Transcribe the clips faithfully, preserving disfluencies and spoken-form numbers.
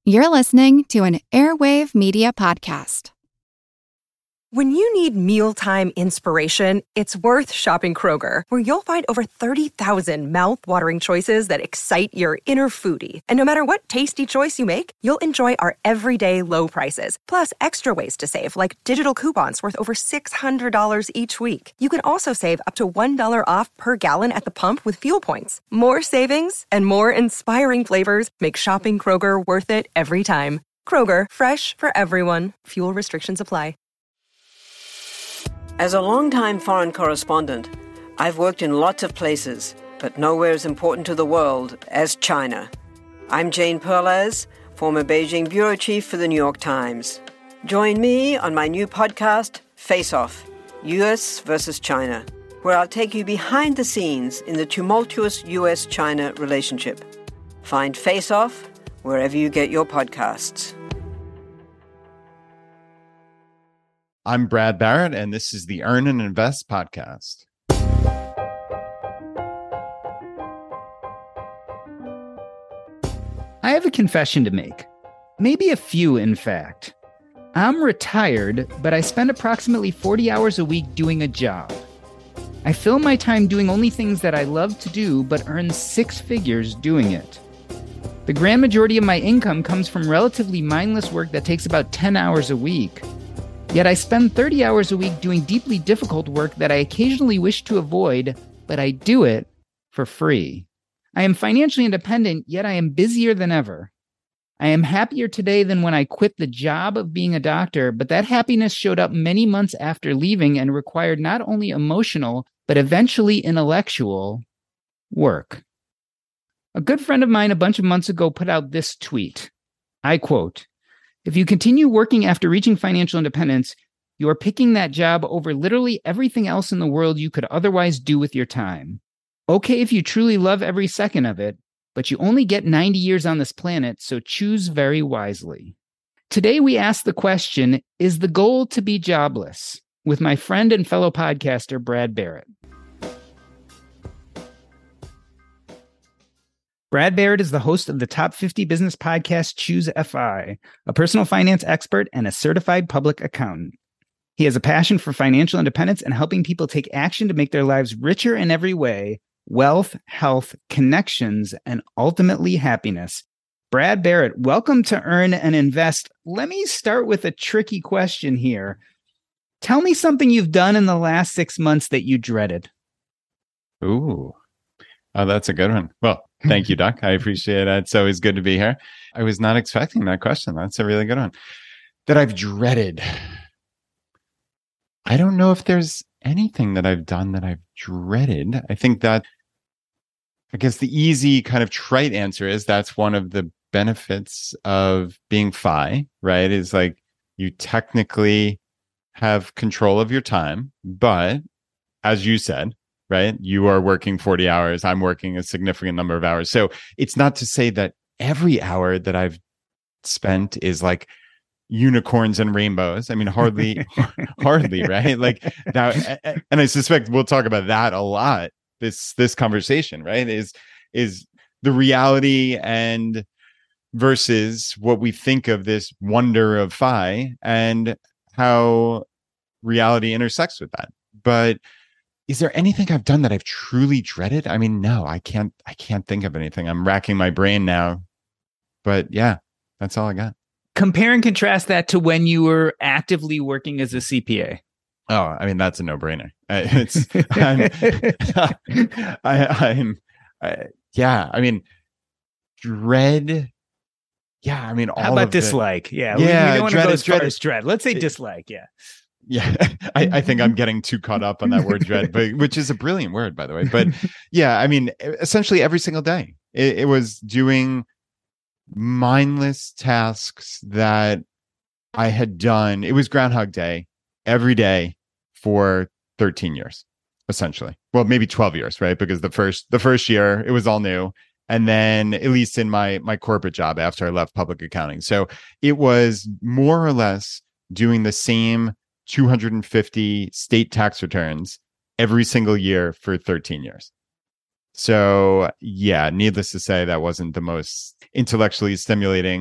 You're listening to an Airwave Media Podcast. When you need mealtime inspiration, it's worth shopping Kroger, where you'll find over thirty thousand mouth-watering choices that excite your inner foodie. And no matter what tasty choice you make, you'll enjoy our everyday low prices, plus extra ways to save, like digital coupons worth over six hundred dollars each week. You can also save up to one dollar off per gallon at the pump with fuel points. More savings and more inspiring flavors make shopping Kroger worth it every time. Kroger, fresh for everyone. Fuel restrictions apply. As a longtime foreign correspondent, I've worked in lots of places, but nowhere as important to the world as China. I'm Jane Perlez, former Beijing bureau chief for the New York Times. Join me on my new podcast, Face Off, U S versus China, where I'll take you behind the scenes in the tumultuous U S China relationship. Find Face Off wherever you get your podcasts. I'm Brad Barrett, and this is the Earn and Invest podcast. I have a confession to make. Maybe a few, in fact. I'm retired, but I spend approximately forty hours a week doing a job. I fill my time doing only things that I love to do, but earn six figures doing it. The grand majority of my income comes from relatively mindless work that takes about ten hours a week. Yet I spend thirty hours a week doing deeply difficult work that I occasionally wish to avoid, but I do it for free. I am financially independent, yet I am busier than ever. I am happier today than when I quit the job of being a doctor, but that happiness showed up many months after leaving and required not only emotional, but eventually intellectual work. A good friend of mine a bunch of months ago put out this tweet. I quote, "If you continue working after reaching financial independence, you are picking that job over literally everything else in the world you could otherwise do with your time. Okay if you truly love every second of it, but you only get ninety years on this planet, so choose very wisely." Today we ask the question, is the goal to be jobless? With my friend and fellow podcaster, Brad Barrett. Brad Barrett is the host of the top fifty business podcast, Choose F I, a personal finance expert and a certified public accountant. He has a passion for financial independence and helping people take action to make their lives richer in every way: wealth, health, connections, and ultimately happiness. Brad Barrett, welcome to Earn and Invest. Let me start with a tricky question here. Tell me something you've done in the last six months that you dreaded. Ooh, oh, that's a good one. Well, thank you, Doc. I appreciate it. It's always good to be here. I was not expecting that question. That's a really good one. That I've dreaded. I don't know if there's anything that I've done that I've dreaded. I think that, I guess the easy kind of trite answer is that's one of the benefits of being F I, right? Is like you technically have control of your time, but as you said, right, you are working forty hours. I'm working a significant number of hours. So it's not to say that every hour that I've spent is like unicorns and rainbows. I mean, hardly, hardly, right? Like that, and I suspect we'll talk about that a lot. This this conversation, right, is is the reality and versus what we think of this wonder of F I and how reality intersects with that. But is there anything I've done that I've truly dreaded? I mean, no, I can't. I can't think of anything. I'm racking my brain now, but yeah, that's all I got. Compare and contrast that to when you were actively working as a C P A. Oh, I mean, that's a no-brainer. Uh, it's, I'm, I, I'm, I, yeah. I mean, dread. Yeah, I mean, all How about of the, dislike? Yeah, yeah. we, we don't want to dread go is as far dread. as dread. Let's say dislike. Yeah, yeah. I, I think I'm getting too caught up on that word dread, but which is a brilliant word, by the way. But yeah, I mean, essentially every single day, it, it was doing mindless tasks that I had done. It was Groundhog Day every day for thirteen years, essentially. Well, maybe twelve years, right? Because the first the first year it was all new. And then at least in my my corporate job after I left public accounting. So it was more or less doing the same two hundred fifty state tax returns every single year for thirteen years. So yeah, needless to say, that wasn't the most intellectually stimulating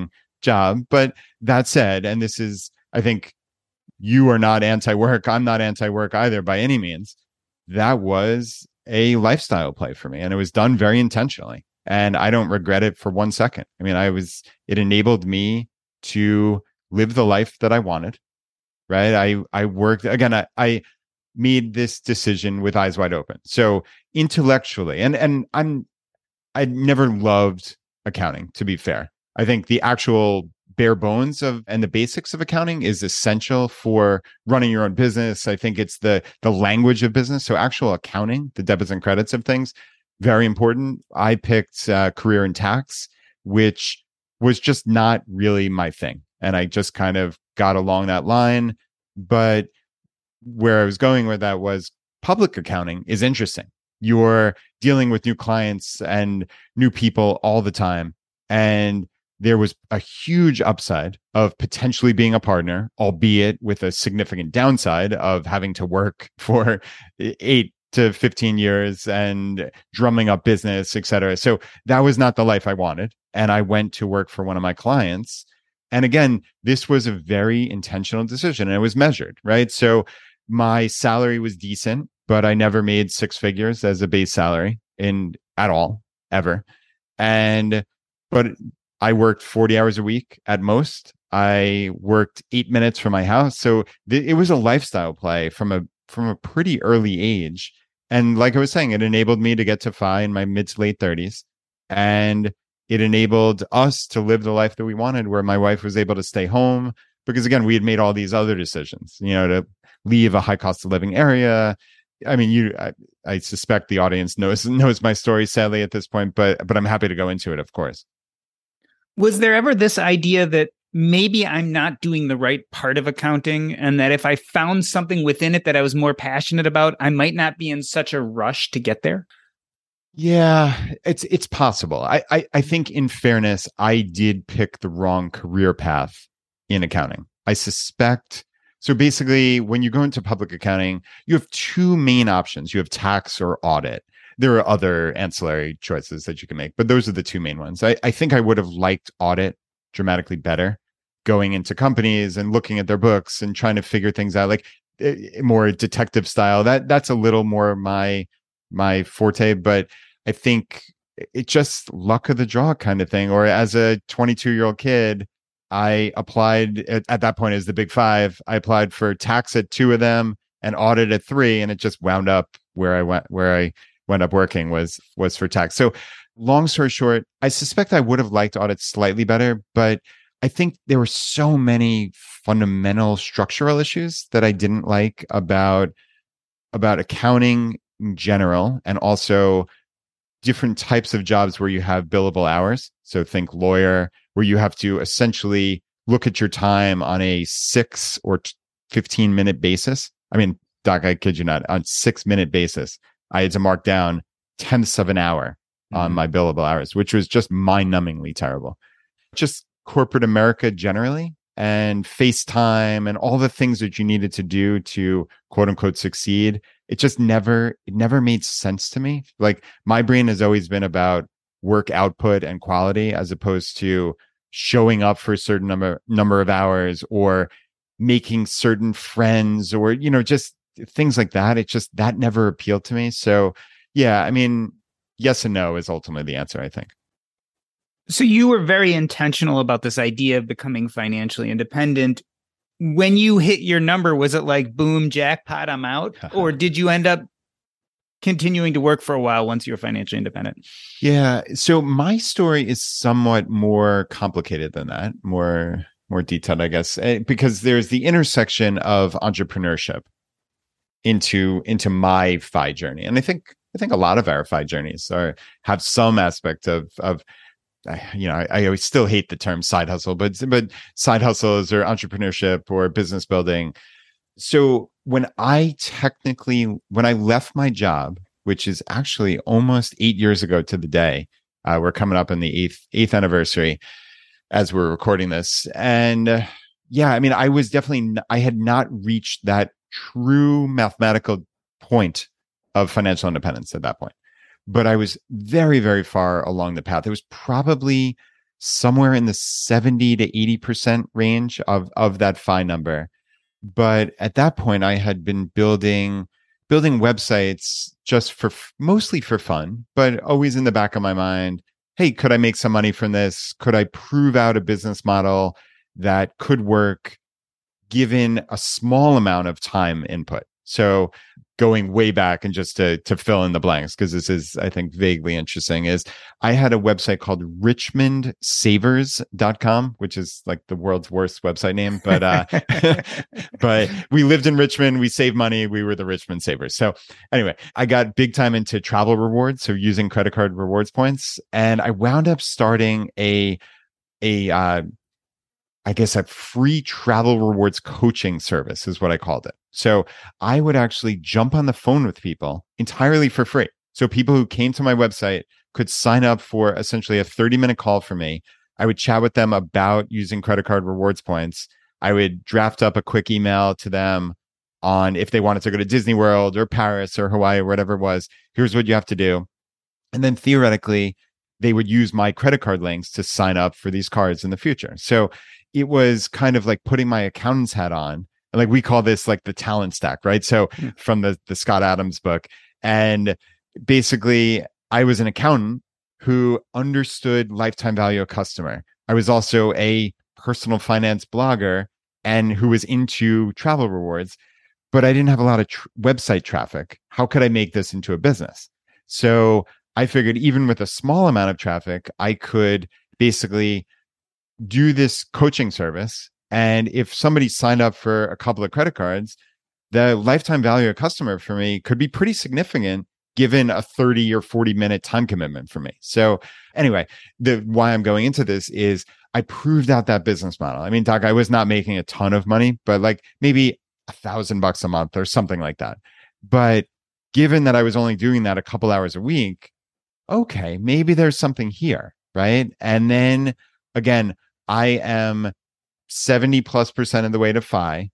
job. But that said, and this is, I think you are not anti-work, I'm not anti-work either by any means. That was a lifestyle play for me, and it was done very intentionally. And I don't regret it for one second. I mean, I was, it enabled me to live the life that I wanted, right? I, I worked, again, I, I made this decision with eyes wide open. So intellectually, and, and I'm, I never loved accounting, to be fair. I think the actual bare bones of and the basics of accounting is essential for running your own business. I think it's the the language of business. So actual accounting, the debits and credits of things, very important. I picked uh, career in tax, which was just not really my thing. And I just kind of got along that line. But where I was going with that was public accounting is interesting. You're dealing with new clients and new people all the time. And there was a huge upside of potentially being a partner, albeit with a significant downside of having to work for eight to fifteen years and drumming up business, et cetera. So that was not the life I wanted. And I went to work for one of my clients. And again, this was a very intentional decision, and it was measured, right? So my salary was decent, but I never made six figures as a base salary in at all, ever. And, but I worked forty hours a week at most. I worked eight minutes from my house. So th- it was a lifestyle play from a, from a pretty early age. And like I was saying, it enabled me to get to F I in my mid to late thirties. And it enabled us to live the life that we wanted, where my wife was able to stay home. Because again, we had made all these other decisions, you know, to leave a high cost of living area. I mean, you, I, I suspect the audience knows knows my story, sadly, at this point, but but I'm happy to go into it, of course. Was there ever this idea that maybe I'm not doing the right part of accounting, and that if I found something within it that I was more passionate about, I might not be in such a rush to get there? Yeah, it's it's possible. I, I, I think in fairness, I did pick the wrong career path in accounting. I suspect. So basically, when you go into public accounting, you have two main options. You have tax or audit. There are other ancillary choices that you can make, but those are the two main ones. I, I think I would have liked audit dramatically better, going into companies and looking at their books and trying to figure things out, like uh, more detective style. That that's a little more my my forte, but I think it's just luck of the draw kind of thing. Or as a twenty-two year old kid, I applied at, at that point as the big five. I applied for tax at two of them and audit at three, and it just wound up where I went, where I went up working was was for tax. So long story short, I suspect I would have liked audit slightly better, but I think there were so many fundamental structural issues that I didn't like about about accounting in general, and also different types of jobs where you have billable hours. So think lawyer, where you have to essentially look at your time on a six or fifteen minute basis. I mean, Doc, I kid you not, on six minute basis, I had to mark down tenths of an hour mm-hmm. on my billable hours, which was just mind-numbingly terrible. Just corporate America generally, and FaceTime and all the things that you needed to do to quote unquote succeed. It just never, it never made sense to me. Like, my brain has always been about work output and quality, as opposed to showing up for a certain number, number of hours, or making certain friends, or, you know, just things like that. It just, that never appealed to me. So yeah, I mean, yes and no is ultimately the answer, I think. So you were very intentional about this idea of becoming financially independent. When you hit your number, was it like, boom, jackpot, I'm out? Or did you end up continuing to work for a while once you were financially independent? Yeah. So my story is somewhat more complicated than that, more, more detailed, I guess, because there's the intersection of entrepreneurship into, into my F I journey. And I think, I think a lot of our F I journeys are, have some aspect of, of, you know, I, I always still hate the term side hustle, but but side hustles or entrepreneurship or business building. So when I technically, when I left my job, which is actually almost eight years ago to the day, uh, we're coming up on the eighth eighth anniversary as we're recording this, and uh, yeah, I mean, I was definitely, I had not reached that true mathematical point of financial independence at that point. But I was very, very far along the path. It was probably somewhere in the seventy to eighty percent range of, of that F I number. But at that point, I had been building building websites just for mostly for fun, but always in the back of my mind, hey, could I make some money from this? Could I prove out a business model that could work given a small amount of time input? So going way back and just to, to fill in the blanks, because this is, I think, vaguely interesting, is I had a website called richmond savers dot com, which is like the world's worst website name. But uh, but we lived in Richmond. We saved money. We were the Richmond Savers. So anyway, I got big time into travel rewards, so using credit card rewards points. And I wound up starting a, a uh, I guess a free travel rewards coaching service is what I called it. So I would actually jump on the phone with people entirely for free. So people who came to my website could sign up for essentially a thirty minute call for me. I would chat with them about using credit card rewards points. I would draft up a quick email to them on if they wanted to go to Disney World or Paris or Hawaii or whatever it was. Here's what you have to do. And then theoretically, they would use my credit card links to sign up for these cards in the future. So it was kind of like putting my accountant's hat on. And like we call this like the talent stack, right? So mm. from the, the Scott Adams book. And basically, I was an accountant who understood lifetime value of customer. I was also a personal finance blogger and who was into travel rewards, but I didn't have a lot of tr- website traffic. How could I make this into a business? So I figured even with a small amount of traffic, I could basically do this coaching service. And if somebody signed up for a couple of credit cards, the lifetime value of customer for me could be pretty significant given a thirty or forty minute time commitment for me. So anyway, the why I'm going into this is I proved out that business model. I mean, Doc, I was not making a ton of money, but like maybe a thousand bucks a month or something like that. But given that I was only doing that a couple hours a week, okay, maybe there's something here, right? And then again, I am seventy plus percent of the way to F I.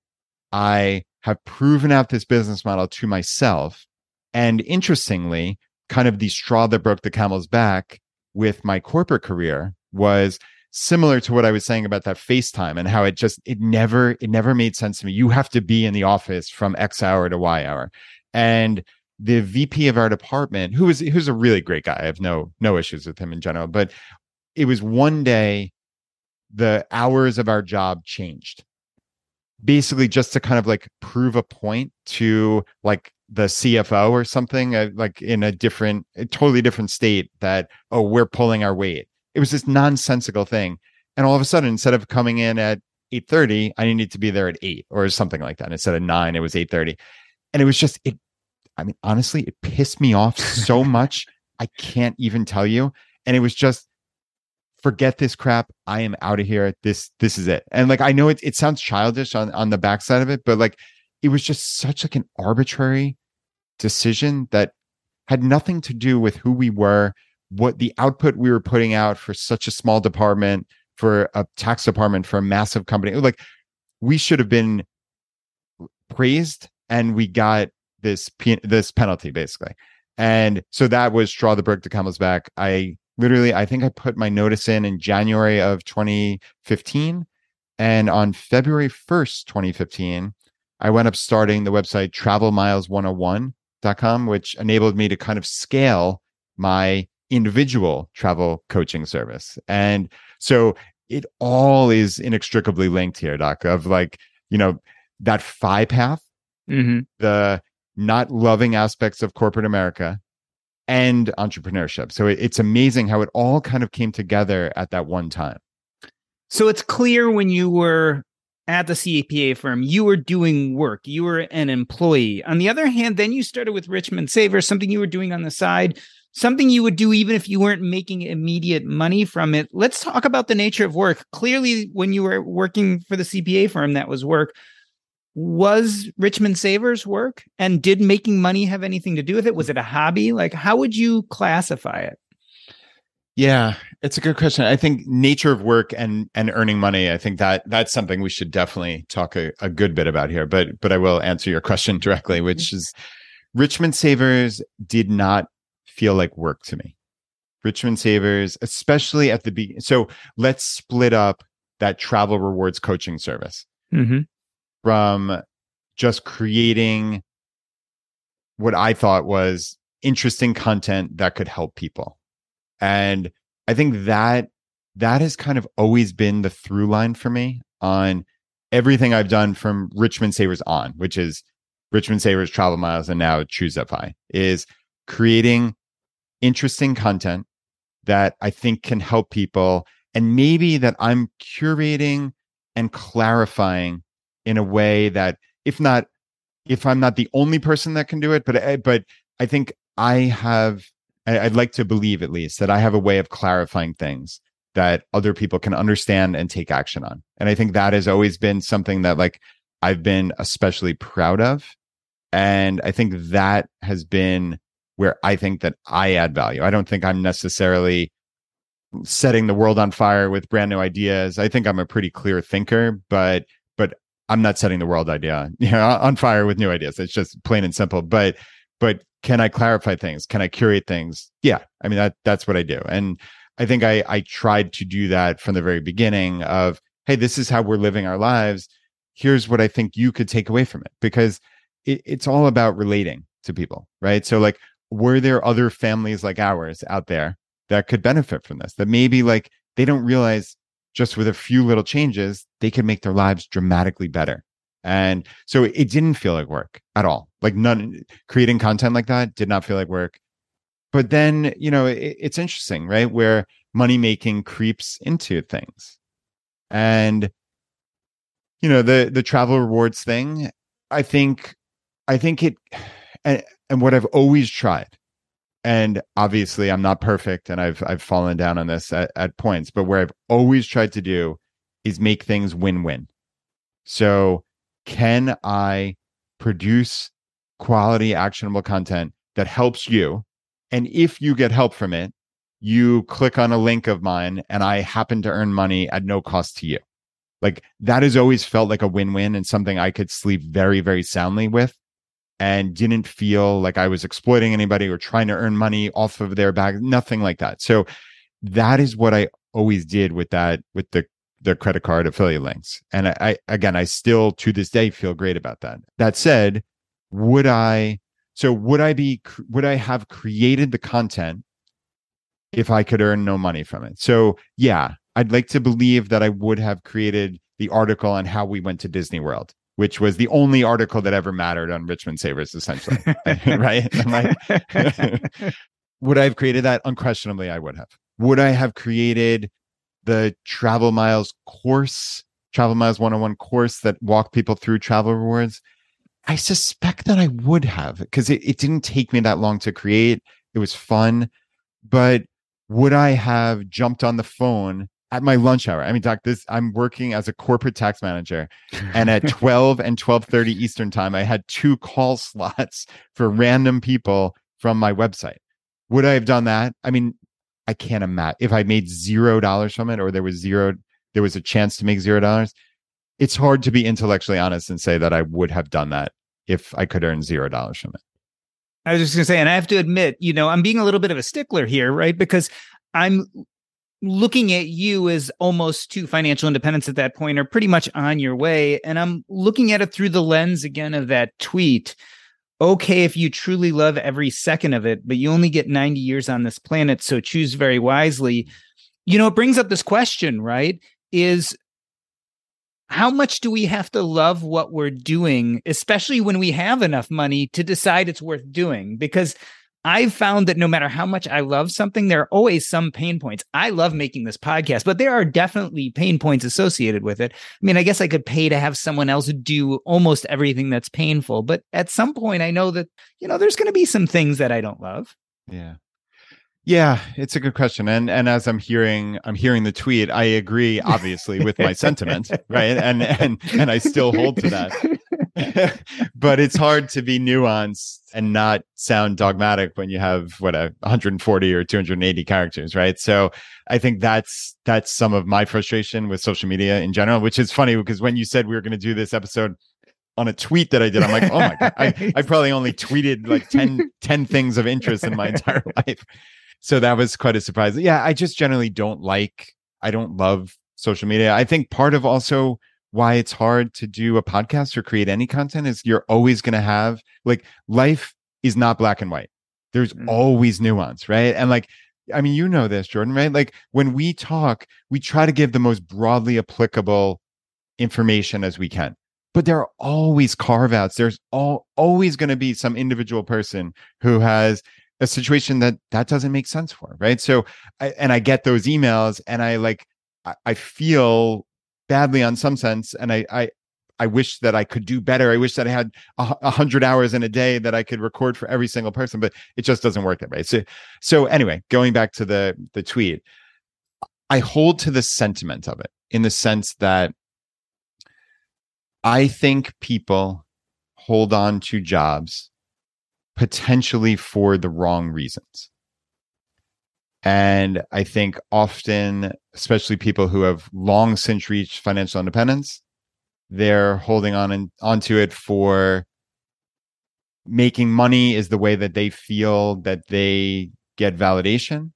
I have proven out this business model to myself. And interestingly, kind of the straw that broke the camel's back with my corporate career was similar to what I was saying about that FaceTime and how it just, it never, it never made sense to me. You have to be in the office from X hour to Y hour. And the V P of our department, who was, who's a really great guy. I have no, no issues with him in general, but it was one day the hours of our job changed. Basically just to kind of like prove a point to like the C F O or something, uh, like in a different, a totally different state that, oh, we're pulling our weight. It was this nonsensical thing. And all of a sudden, instead of coming in at eight thirty, I needed to be there at eight or something like that. And instead of nine, it was eight thirty. And it was just, it. I mean, honestly, it pissed me off so much. I can't even tell you. And it was just, forget this crap. I am out of here. This, this is it. And like, I know it, it sounds childish on, on the backside of it, but like, it was just such like an arbitrary decision that had nothing to do with who we were, what the output we were putting out for such a small department, for a tax department, for a massive company. Like, we should have been praised, and we got this this penalty basically. And so that was straw that broke the camel's back. I literally, I think I put my notice in in January of twenty fifteen, and on February first, twenty fifteen, I went up starting the website travel miles one oh one dot com, which enabled me to kind of scale my individual travel coaching service. And so it all is inextricably linked here, Doc, of like, you know, that F I path, mm-hmm. the not loving aspects of corporate America, and entrepreneurship. So it, it's amazing how it all kind of came together at that one time. So it's clear when you were at the C P A firm, you were doing work, you were an employee. On the other hand, then you started with Richmond Savers, something you were doing on the side, something you would do even if you weren't making immediate money from it. Let's talk about the nature of work. Clearly, when you were working for the C P A firm, that was work. Was Richmond Savers work? And did making money have anything to do with it? Was it a hobby? Like, how would you classify it? Yeah, it's a good question. I think nature of work and and earning money, I think that that's something we should definitely talk a, a good bit about here. But but I will answer your question directly, which is Richmond Savers did not feel like work to me. Richmond Savers, especially at the beginning. So let's split up that travel rewards coaching service Mm-hmm. from just creating what I thought was interesting content that could help people. And I think that that has kind of always been the through line for me on everything I've done from Richmond Savers on, which is Richmond Savers, Travel Miles, and now ChooseFi, is creating interesting content that I think can help people, and maybe that I'm curating and clarifying in a way that, if not, if I'm not the only person that can do it, but but I think I have, I'd like to believe at least that I have a way of clarifying things that other people can understand and take action on. And I think that has always been something that like I've been especially proud of. And I think that has been where I think that I add value. I don't think I'm necessarily setting the world on fire with brand new ideas. I think I'm a pretty clear thinker, but but I'm not setting the world idea, you know, on fire with new ideas. It's just plain and simple. But but can I clarify things? Can I curate things? Yeah, I mean that that's what I do. And I think I I tried to do that from the very beginning of, hey, this is how we're living our lives. Here's what I think you could take away from it, because it, it's all about relating to people, right? So like, were there other families like ours out there that could benefit from this, that maybe like they don't realize just with a few little changes, they could make their lives dramatically better. And so it didn't feel like work at all. Like none, creating content like that did not feel like work. But then, you know, it, it's interesting, right? Where money making creeps into things. And, you know, the, the travel rewards thing, I think, I think it, and, and what I've always tried, and obviously I'm not perfect and I've, I've fallen down on this at, at points, but where I've always tried to do is make things win-win. So can I produce quality, actionable content that helps you? And if you get help from it, you click on a link of mine and I happen to earn money at no cost to you. Like that has always felt like a win-win and something I could sleep very, very soundly with, and didn't feel like I was exploiting anybody or trying to earn money off of their back, nothing like that. So that is what I always did with that, with the, the credit card affiliate links. And I, I, again, I still to this day feel great about that. That said, would I, so would I be, would I have created the content if I could earn no money from it? So yeah, I'd like to believe that I would have created the article on how we went to Disney World, which was the only article that ever mattered on Richmond Savers, essentially. Right? I'm like, would I have created that? Unquestionably, I would have. Would I have created the Travel Miles course, Travel Miles one oh one course that walked people through travel rewards? I suspect that I would have, because it, it didn't take me that long to create. It was fun. But would I have jumped on the phone at my lunch hour? I mean, Doc, this, I'm working as a corporate tax manager, and at twelve and twelve thirty Eastern time, I had two call slots for random people from my website. Would I have done that? I mean, I can't imagine if I made zero dollars from it, or there was zero, there was a chance to make zero dollars. It's hard to be intellectually honest and say that I would have done that if I could earn zero dollars from it. I was just going to say, and I have to admit, you know, I'm being a little bit of a stickler here, right? Because I'm looking at you as almost to financial independence at that point, or pretty much on your way. And I'm looking at it through the lens again of that tweet. Okay, if you truly love every second of it, but you only get ninety years on this planet, so choose very wisely. You know, it brings up this question, right? Is how much do we have to love what we're doing, especially when we have enough money to decide it's worth doing? Because I've found that no matter how much I love something, there are always some pain points. I love making this podcast, but there are definitely pain points associated with it. I mean, I guess I could pay to have someone else do almost everything that's painful. But at some point, I know that, you know, there's going to be some things that I don't love. Yeah. Yeah, it's a good question. And and as I'm hearing, I'm hearing the tweet, I agree, obviously, with my sentiment, right? And and and I still hold to that. But it's hard to be nuanced and not sound dogmatic when you have what a one hundred forty or two hundred eighty characters, right? So I think that's that's some of my frustration with social media in general, which is funny because when you said we were going to do this episode on a tweet that I did, I'm like, oh my God, I, I probably only tweeted like ten, ten things of interest in my entire life. so that was quite a surprise. Yeah, I just generally don't like, I don't love social media. I think part of also why it's hard to do a podcast or create any content is you're always going to have, like, life is not black and white. There's mm. always nuance, right? And like, I mean, you know this, Jordan, right? Like when we talk, we try to give the most broadly applicable information as we can. But there are always carve outs. There's all, always going to be some individual person who has a situation that that doesn't make sense for, right? So, I, and I get those emails and I like, I, I feel badly on some sense. And I, I, I wish that I could do better. I wish that I had a, a hundred hours in a day that I could record for every single person, but it just doesn't work that way. So, so anyway, going back to the, the tweet, I hold to the sentiment of it in the sense that I think people hold on to jobs potentially for the wrong reasons. And I think often, especially people who have long since reached financial independence, they're holding on and onto it for making money is the way that they feel that they get validation,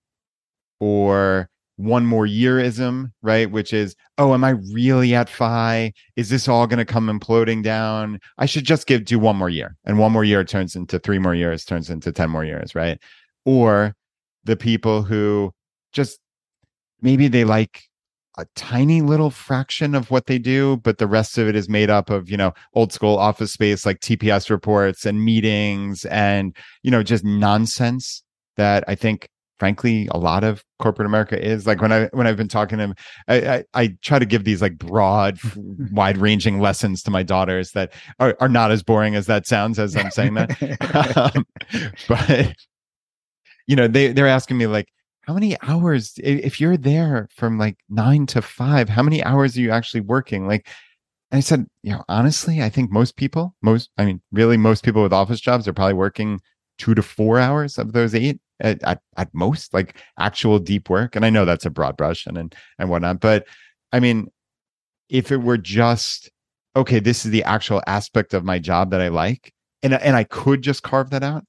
or one more yearism, right? Which is, oh, am I really at F I? Is this all going to come imploding down? I should just give do one more year, and one more year turns into three more years, turns into ten more years, right? Or the people who just maybe they like a tiny little fraction of what they do, but the rest of it is made up of, you know, old school office space like T P S reports and meetings and, you know, just nonsense that I think, frankly, a lot of corporate America is. Like when I when I've been talking to him, I, I, I try to give these like broad, wide ranging lessons to my daughters that are, are not as boring as that sounds as I'm saying that. um, but you know, they they're asking me like, how many hours, if you're there from like nine to five, how many hours are you actually working? Like, and I said, you know, honestly, I think most people, most, I mean, really most people with office jobs are probably working two to four hours of those eight at, at, at most, like actual deep work. And I know that's a broad brush and, and, and whatnot, but I mean, if it were just, okay, this is the actual aspect of my job that I like, and, and I could just carve that out,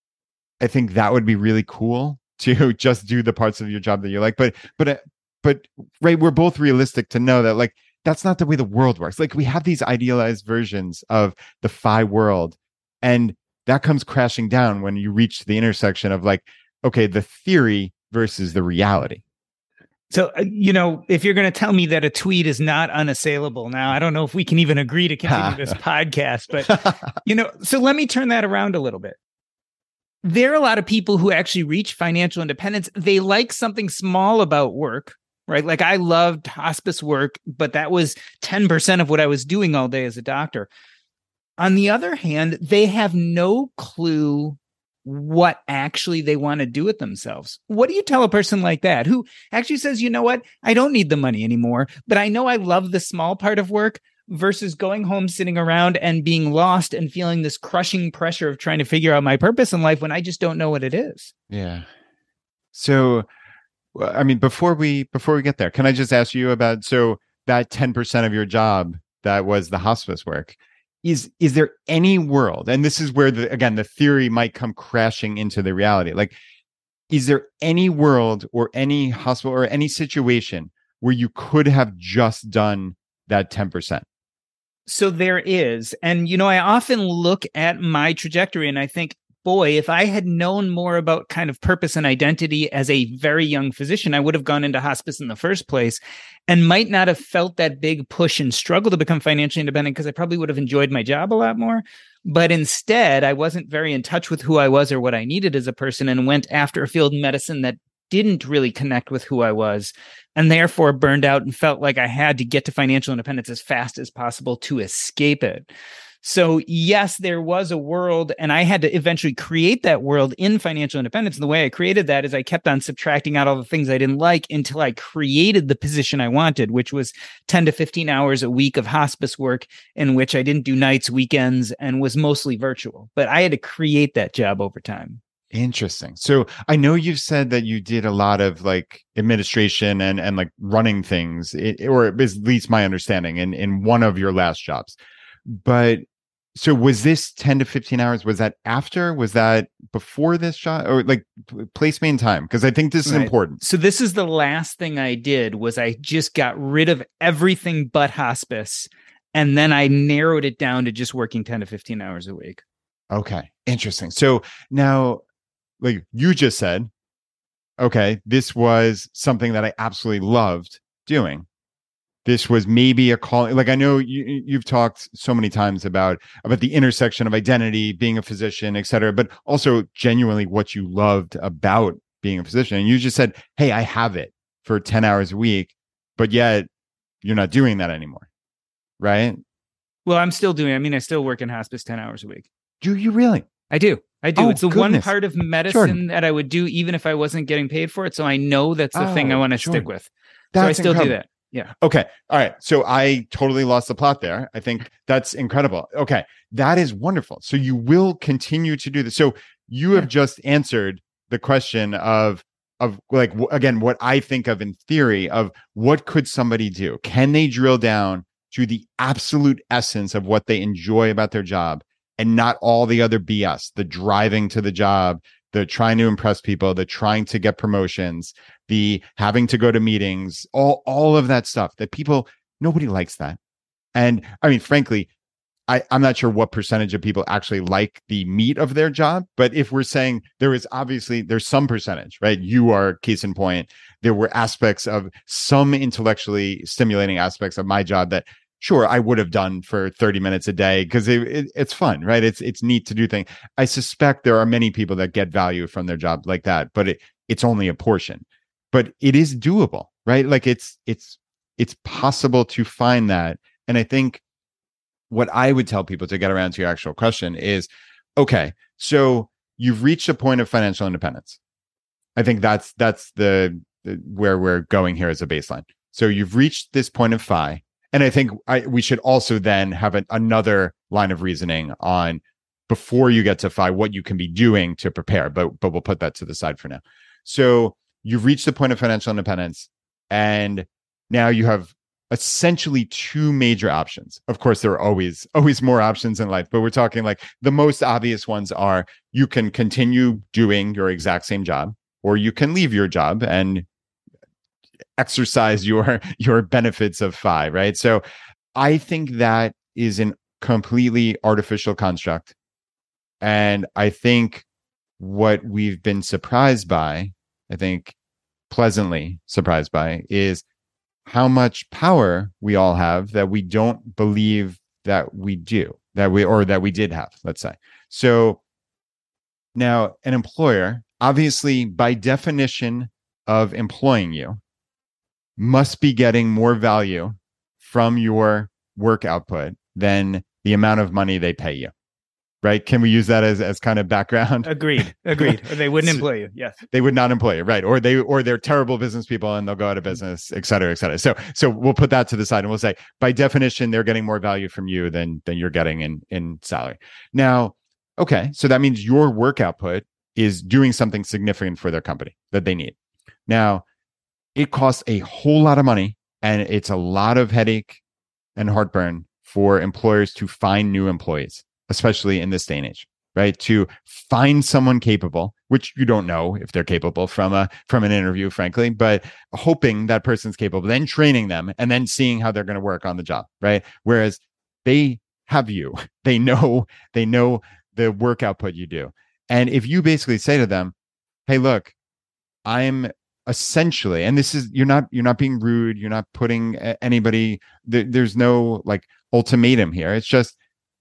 I think that would be really cool to just do the parts of your job that you like. But, but, but, right, we're both realistic to know that like, that's not the way the world works. Like we have these idealized versions of the F I world, and that comes crashing down when you reach the intersection of like, okay, the theory versus the reality. So, uh, you know, if you're going to tell me that a tweet is not unassailable now, I don't know if we can even agree to continue this podcast, but, you know, so let me turn that around a little bit. There are a lot of people who actually reach financial independence. They like something small about work, right? Like I loved hospice work, but that was ten percent of what I was doing all day as a doctor. On the other hand, they have no clue what actually they want to do with themselves. What do you tell a person like that who actually says, you know what, I don't need the money anymore, but I know I love the small part of work, versus going home, sitting around and being lost and feeling this crushing pressure of trying to figure out my purpose in life when I just don't know what it is? Yeah. So, I mean, before we before we get there, can I just ask you about, so that ten percent of your job that was the hospice work, is is there any world, and this is where the again the theory might come crashing into the reality, like is there any world or any hospital or any situation where you could have just done that ten percent? So there is. And, you know, I often look at my trajectory and I think, boy, if I had known more about kind of purpose and identity as a very young physician, I would have gone into hospice in the first place and might not have felt that big push and struggle to become financially independent because I probably would have enjoyed my job a lot more. But instead, I wasn't very in touch with who I was or what I needed as a person and went after a field of medicine that didn't really connect with who I was, and therefore burned out and felt like I had to get to financial independence as fast as possible to escape it. So yes, there was a world, and I had to eventually create that world in financial independence. And the way I created that is I kept on subtracting out all the things I didn't like until I created the position I wanted, which was ten to fifteen hours a week of hospice work in which I didn't do nights, weekends, and was mostly virtual. But I had to create that job over time. Interesting. So I know you've said that you did a lot of like administration and, and like running things, it, or at least my understanding in, in one of your last jobs. But so was this ten to fifteen hours? Was that after? Was that before this shot? Or like place me in time? Because I think this is Right. important. So this is the last thing I did was I just got rid of everything but hospice. And then I narrowed it down to just working ten to fifteen hours a week. Okay. Interesting. So now, like you just said, okay, this was something that I absolutely loved doing. This was maybe a call. Like I know you, you've talked so many times about, about the intersection of identity, being a physician, et cetera, but also genuinely what you loved about being a physician. And you just said, hey, I have it for ten hours a week, but yet you're not doing that anymore. Right? Well, I'm still doing, I mean, I still work in hospice ten hours a week. Do you really? I do. I do. Oh, it's the one goodness. part of medicine Jordan. that I would do even if I wasn't getting paid for it. So I know that's the Oh, thing I want to Jordan. stick with. So That's I still incredible. do that. Yeah. Okay. All right. So I totally lost the plot there. I think that's incredible. Okay. That is wonderful. So you will continue to do this. So you have just answered the question of, of like, w- again, what I think of in theory of what could somebody do? Can they drill down to the absolute essence of what they enjoy about their job and not all the other B S, the driving to the job, the trying to impress people, the trying to get promotions, the having to go to meetings, all, all of that stuff that people, nobody likes that. And I mean, frankly, I, I'm not sure what percentage of people actually like the meat of their job, but if we're saying there is obviously, there's some percentage, right? You are case in point. There were aspects of some intellectually stimulating aspects of my job that sure, I would have done for thirty minutes a day because it, it, it's fun, right? It's it's neat to do things. I suspect there are many people that get value from their job like that, but it, it's only a portion. But it is doable, right? Like it's it's it's possible to find that. And I think what I would tell people to get around to your actual question is, okay, so you've reached a point of financial independence. I think that's that's the, the where we're going here as a baseline. So you've reached this point of F I. And I think I, we should also then have an, another line of reasoning on before you get to F I, what you can be doing to prepare. But but we'll put that to the side for now. So you've reached the point of financial independence, and now you have essentially two major options. Of course, there are always always more options in life, but we're talking like the most obvious ones are you can continue doing your exact same job, or you can leave your job and exercise your your benefits of F I, right? So I think that is a completely artificial construct. And I think what we've been surprised by, I think pleasantly surprised by, is how much power we all have that we don't believe that we do, that we or that we did have, let's say. So now an employer, obviously by definition of employing you, must be getting more value from your work output than the amount of money they pay you, right? Can we use that as, as kind of background? Agreed. Agreed. Or they wouldn't employ you. Yes. They would not employ you, right? Or they or they're terrible business people and they'll go out of business, et cetera, et cetera. So so we'll put that to the side and we'll say, by definition, they're getting more value from you than than you're getting in in salary. Now, okay, so that means your work output is doing something significant for their company that they need. Now, it costs a whole lot of money and it's a lot of headache and heartburn for employers to find new employees, especially in this day and age, right? To find someone capable, which you don't know if they're capable from a from an interview, frankly, but hoping that person's capable, then training them and then seeing how they're going to work on the job, right? Whereas they have you, they know, they know the work output you do. And if you basically say to them, hey, look, I'm essentially, and this is, you're not, you're not being rude. You're not putting anybody, there, there's no like ultimatum here. It's just,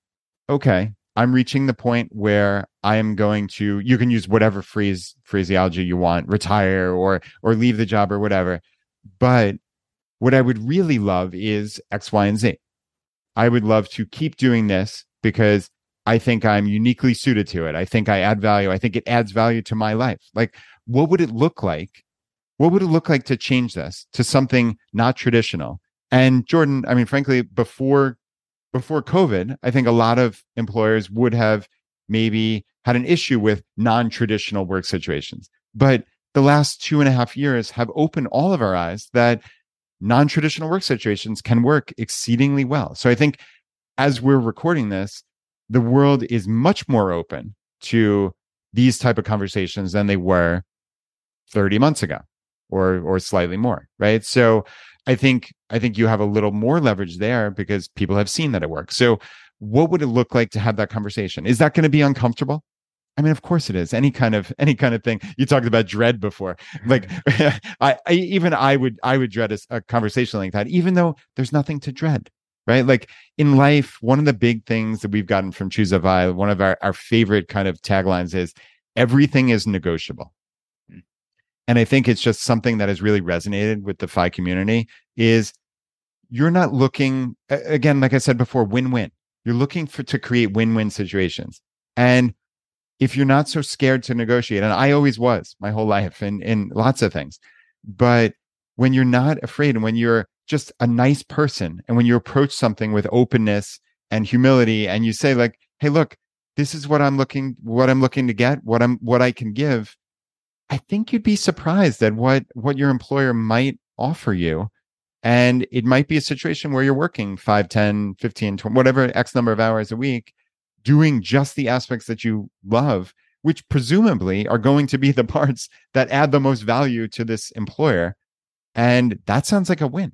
okay, I'm reaching the point where I am going to, you can use whatever phrase, phraseology you want, retire or, or leave the job or whatever. But what I would really love is X, Y, and Z. I would love to keep doing this because I think I'm uniquely suited to it. I think I add value. I think it adds value to my life. Like, what would it look like? What would it look like to change this to something not traditional? And Jordan, I mean, frankly, before before COVID, I think a lot of employers would have maybe had an issue with non-traditional work situations. But the last two and a half years have opened all of our eyes that non-traditional work situations can work exceedingly well. So I think as we're recording this, the world is much more open to these type of conversations than they were thirty months ago or or slightly more, right? So I think I think you have a little more leverage there because people have seen that it works. So what would it look like to have that conversation? Is that going to be uncomfortable? I mean, of course it is. Any kind of any kind of thing. You talked about dread before. Like, I, I even I would I would dread a, a conversation like that, even though there's nothing to dread, right? Like in life, one of the big things that we've gotten from Choose a Fi, one of our, our favorite kind of taglines is everything is negotiable. And I think it's just something that has really resonated with the Fi community is you're not looking, again, like I said before, win-win. You're looking for to create win-win situations. And if you're not so scared to negotiate, and I always was my whole life in, in lots of things, but when you're not afraid and when you're just a nice person and when you approach something with openness and humility and you say like, hey, look, this is what I'm looking, what I'm looking to get, what I'm, what I can give. I think you'd be surprised at what, what your employer might offer you. And it might be a situation where you're working five, ten, fifteen, twenty, whatever X number of hours a week, doing just the aspects that you love, which presumably are going to be the parts that add the most value to this employer. And that sounds like a win.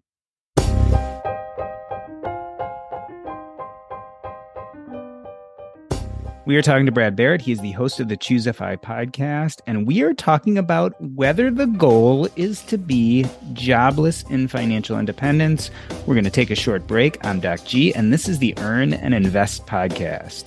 We are talking to Brad Barrett. He is the host of the Choose a Fi podcast, and we are talking about whether the goal is to be jobless in financial independence. We're going to take a short break. I'm Doc G, and this is the Earn and Invest podcast.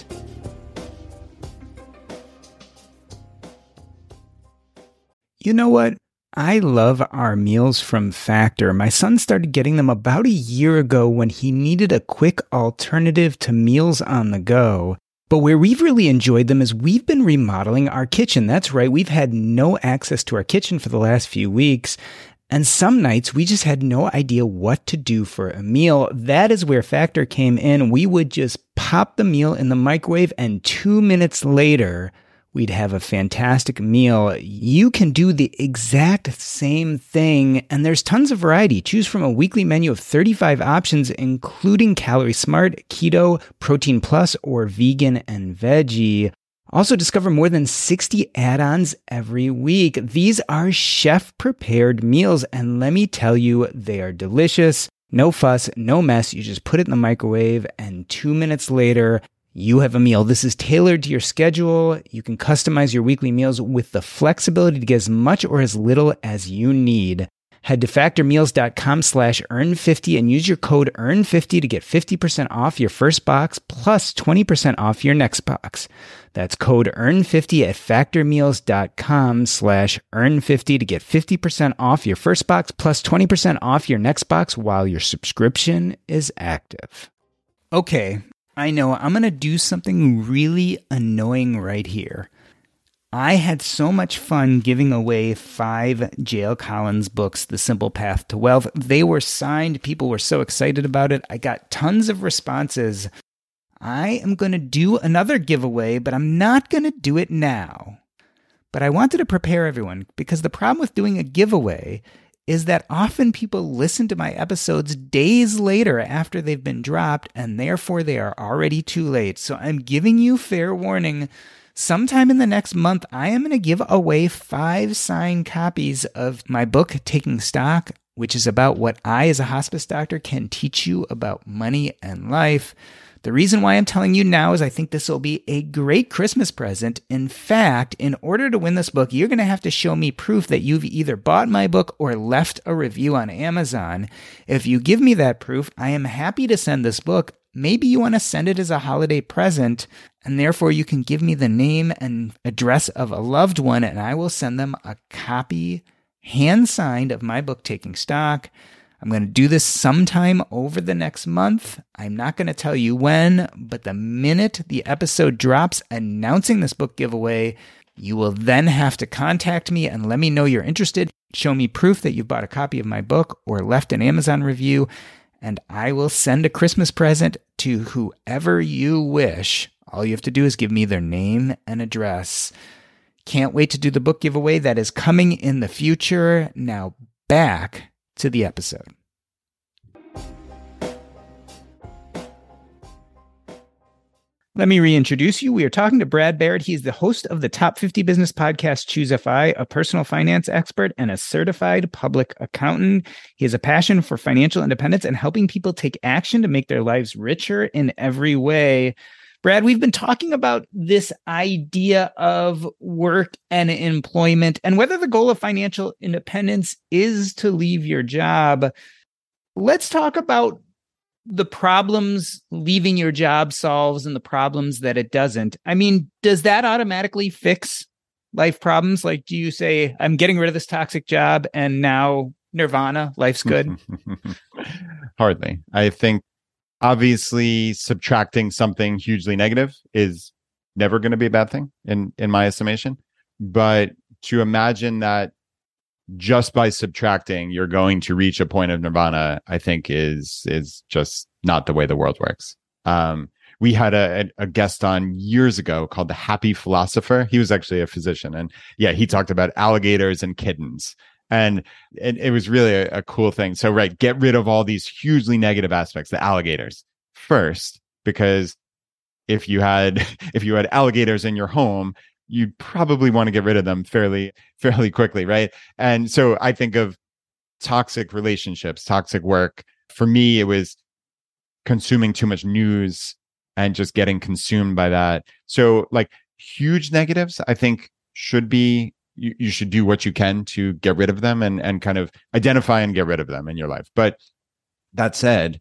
You know what? I love our meals from Factor. My son started getting them about a year ago when he needed a quick alternative to meals on the go. But where we've really enjoyed them is we've been remodeling our kitchen. That's right, we've had no access to our kitchen for the last few weeks. And some nights we just had no idea what to do for a meal. That is where Factor came in. We would just pop the meal in the microwave and two minutes later, we'd have a fantastic meal. You can do the exact same thing, and there's tons of variety. Choose from a weekly menu of thirty-five options, including Calorie Smart, Keto, Protein Plus, or Vegan and Veggie. Also discover more than sixty add-ons every week. These are chef-prepared meals, and let me tell you, they are delicious. No fuss, no mess. You just put it in the microwave, and two minutes later, you have a meal. This is tailored to your schedule. You can customize your weekly meals with the flexibility to get as much or as little as you need. Head to factormeals.com slash earn fifty and use your code earn fifty to get fifty percent off your first box plus twenty percent off your next box. That's code earn fifty at factormeals.com slash earn fifty to get fifty percent off your first box plus twenty percent off your next box while your subscription is active. Okay. I know, I'm going to do something really annoying right here. I had so much fun giving away five J L Collins books, The Simple Path to Wealth. They were signed. People were so excited about it. I got tons of responses. I am going to do another giveaway, but I'm not going to do it now. But I wanted to prepare everyone because the problem with doing a giveaway is that often people listen to my episodes days later after they've been dropped, and therefore they are already too late. So I'm giving you fair warning. Sometime in the next month, I am going to give away five signed copies of my book, Taking Stock, which is about what I, as a hospice doctor, can teach you about money and life. The reason why I'm telling you now is I think this will be a great Christmas present. In fact, in order to win this book, you're going to have to show me proof that you've either bought my book or left a review on Amazon. If you give me that proof, I am happy to send this book. Maybe you want to send it as a holiday present, and therefore you can give me the name and address of a loved one, and I will send them a copy, hand-signed, of my book, Taking Stock. I'm going to do this sometime over the next month. I'm not going to tell you when, but the minute the episode drops announcing this book giveaway, you will then have to contact me and let me know you're interested. Show me proof that you've bought a copy of my book or left an Amazon review, and I will send a Christmas present to whoever you wish. All you have to do is give me their name and address. Can't wait to do the book giveaway that is coming in the future. Now back to the episode. Let me reintroduce you. We are talking to Brad Baird. He's the host of the Top fifty Business Podcast, Choose F I, a personal finance expert and a certified public accountant. He has a passion for financial independence and helping people take action to make their lives richer in every way. Brad, we've been talking about this idea of work and employment and whether the goal of financial independence is to leave your job. Let's talk about the problems leaving your job solves and the problems that it doesn't. I mean, does that automatically fix life problems? Like, do you say, I'm getting rid of this toxic job and now nirvana, life's good? Hardly. I think obviously subtracting something hugely negative is never going to be a bad thing in, in my estimation. But to imagine that just by subtracting, you're going to reach a point of nirvana, I think is is just not the way the world works. Um, we had a, a guest on years ago called the Happy Philosopher. He was actually a physician. And yeah, he talked about alligators and kittens. And it, it was really a, a cool thing. So, right, get rid of all these hugely negative aspects, the alligators first, because if you had if you had alligators in your home, you'd probably want to get rid of them fairly, fairly quickly, right? And so I think of toxic relationships, toxic work. For me, it was consuming too much news and just getting consumed by that. So like huge negatives, I think should be, you, you should do what you can to get rid of them and, and kind of identify and get rid of them in your life. But that said,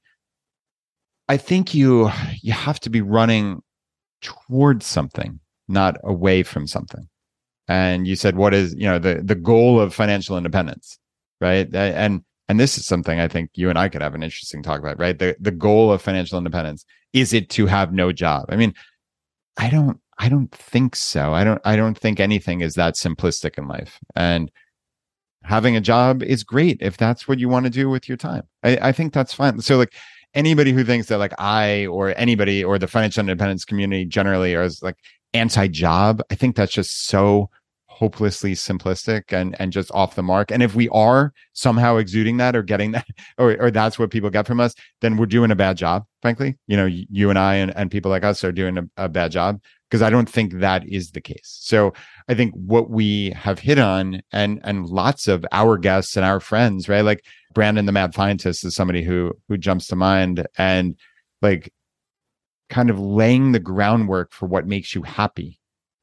I think you, you have to be running towards something, not away from something. And you said, what is, you know, the, the goal of financial independence, right? And, and this is something I think you and I could have an interesting talk about, right? The, the goal of financial independence, is it to have no job? I mean, I don't, I don't think so. I don't, I don't think anything is that simplistic in life. And having a job is great if that's what you want to do with your time. I, I think that's fine. So like, anybody who thinks that like I or anybody or the financial independence community generally are like anti-job, I think that's just so hopelessly simplistic and and just off the mark. And if we are somehow exuding that or getting that, or or that's what people get from us, then we're doing a bad job, frankly. You know, you and I and, and people like us are doing a, a bad job, because I don't think that is the case. So I think what we have hit on, and and lots of our guests and our friends, right? Like Brandon, the mad scientist, is somebody who who jumps to mind, and like kind of laying the groundwork for what makes you happy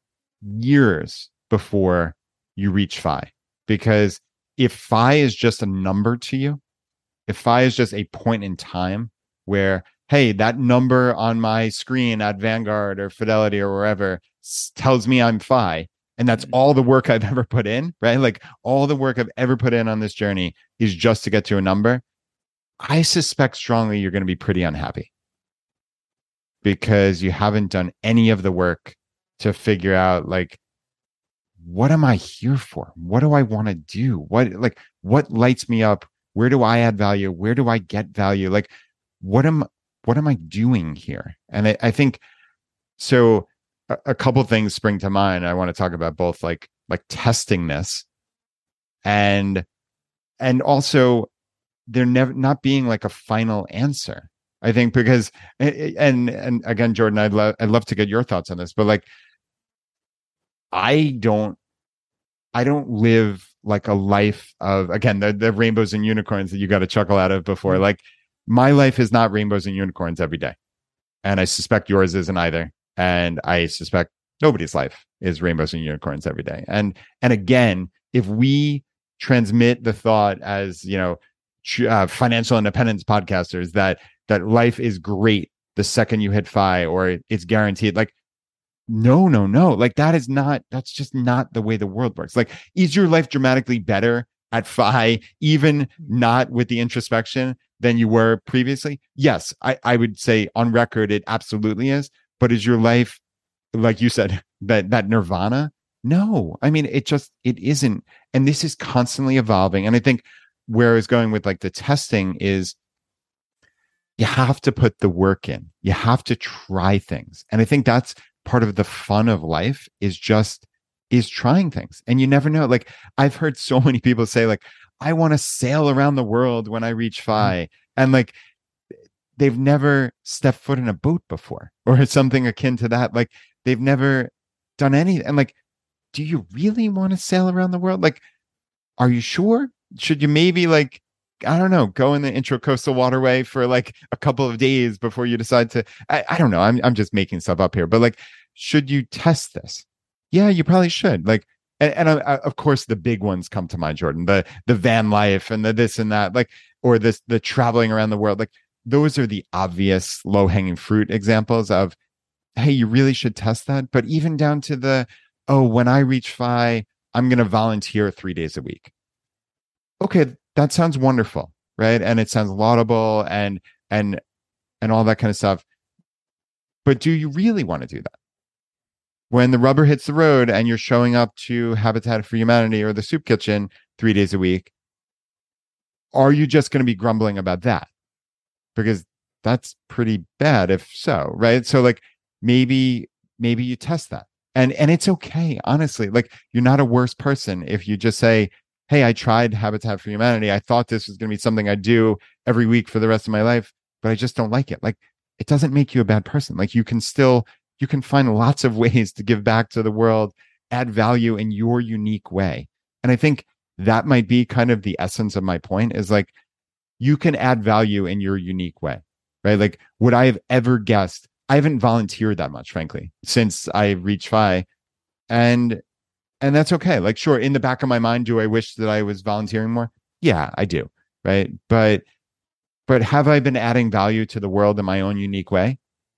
years before you reach F I. Because if F I is just a number to you, if F I is just a point in time where, hey, that number on my screen at Vanguard or Fidelity or wherever tells me I'm F I, and that's all the work I've ever put in, right? Like all the work I've ever put in on this journey is just to get to a number, I suspect strongly you're going to be pretty unhappy, because you haven't done any of the work to figure out, like, what am I here for? What do I want to do? What, like, what lights me up? Where do I add value? Where do I get value? Like, what am, what am I doing here? And I, I think, so a, a couple of things spring to mind. I want to talk about both like, like testing this and, and also there never not being like a final answer. I think because, and, and again, Jordan, I'd love, I'd love to get your thoughts on this, but like, I don't, I don't live like a life of, again, the, the rainbows and unicorns that you got to chuckle out of before. Like my life is not rainbows and unicorns every day. And I suspect yours isn't either. And I suspect nobody's life is rainbows and unicorns every day. And, and again, if we transmit the thought as, you know, uh, financial independence podcasters that, that life is great the second you hit F I, or it's guaranteed, like, no, no, no. Like that is not, that's just not the way the world works. Like, is your life dramatically better at F I, even not with the introspection, than you were previously? Yes, I, I would say on record, it absolutely is. But is your life, like you said, that, that nirvana? No, I mean, it just, it isn't. And this is constantly evolving. And I think where I was going with like the testing is, you have to put the work in. You have to try things. And I think that's part of the fun of life, is just, is trying things. And you never know. Like I've heard so many people say like, I want to sail around the world when I reach F I. Mm-hmm. And like, they've never stepped foot in a boat before or something akin to that. Like they've never done anything. And like, do you really want to sail around the world? Like, are you sure? Should you maybe like, I don't know, go in the intracoastal waterway for like a couple of days before you decide to, I, I don't know. I'm, I'm just making stuff up here, but like, should you test this? Yeah, you probably should. Like, and, and uh, of course the big ones come to mind, Jordan, the, the van life and the this and that, like, or this, the traveling around the world. Like those are the obvious low hanging fruit examples of, hey, you really should test that. But even down to the, oh, when I reach F I, I'm going to volunteer three days a week. Okay, that sounds wonderful, right? And it sounds laudable and and and all that kind of stuff. But do you really want to do that? When the rubber hits the road and you're showing up to Habitat for Humanity or the Soup Kitchen three days a week, are you just going to be grumbling about that? Because that's pretty bad if so, right? So like maybe maybe you test that. And and it's okay, honestly. Like you're not a worse person if you just say, hey, I tried Habitat for Humanity. I thought this was going to be something I do every week for the rest of my life, but I just don't like it. Like it doesn't make you a bad person. Like you can still, you can find lots of ways to give back to the world, add value in your unique way. And I think that might be kind of the essence of my point is like, you can add value in your unique way, right? Like would I have ever guessed, I haven't volunteered that much, frankly, since I reached F I. And And that's okay. Like, sure, in the back of my mind, do I wish that I was volunteering more? Yeah, I do. Right. But, but have I been adding value to the world in my own unique way?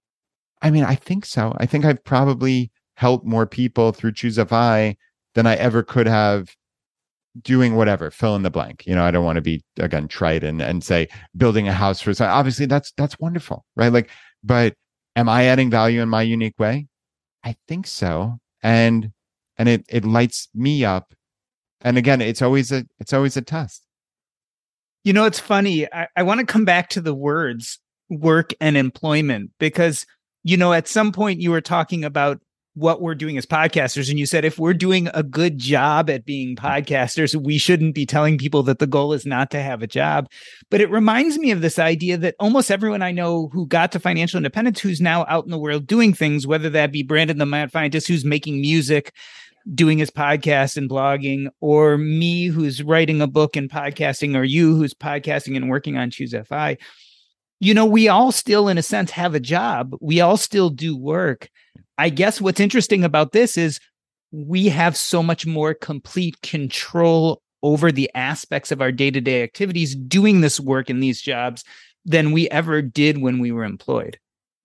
I mean, I think so. I think I've probably helped more people through Choose F I than I ever could have doing whatever, fill in the blank. You know, I don't want to be, again, trite and, and say building a house for some, obviously that's, that's wonderful. Right. Like, but am I adding value in my unique way? I think so. And And it it lights me up. And again, it's always a it's always a test. You know, it's funny. I, I want to come back to the words work and employment because, you know, at some point you were talking about what we're doing as podcasters. And you said, if we're doing a good job at being podcasters, we shouldn't be telling people that the goal is not to have a job. But it reminds me of this idea that almost everyone I know who got to financial independence, who's now out in the world doing things, whether that be Brandon, the mad scientist who's making music, doing his podcast and blogging, or me who's writing a book and podcasting, or you who's podcasting and working on Choose F I, you know, we all still, in a sense, have a job. We all still do work. I guess what's interesting about this is we have so much more complete control over the aspects of our day-to-day activities doing this work in these jobs than we ever did when we were employed.